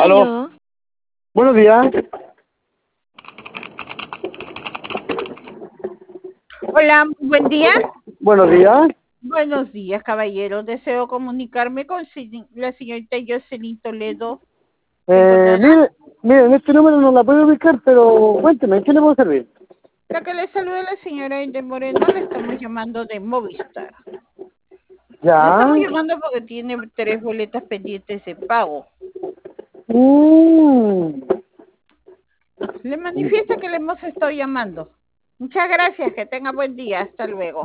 Aló, Aló, buenos días. Hola, muy buen día. Buenos días. Buenos días, caballero. Deseo comunicarme con la señorita Jocelyn Toledo. ¿Se encontrará? Mire, en este número no la puedo ubicar, pero cuénteme, ¿en qué le puedo servir? La que le saluda la señora Inde Moreno, le estamos llamando de Movistar. Le Ya. estamos llamando porque tiene 3 boletas pendientes de pago. Mm. Le manifiesta que le hemos estado llamando. Muchas gracias, que tenga buen día. Hasta luego.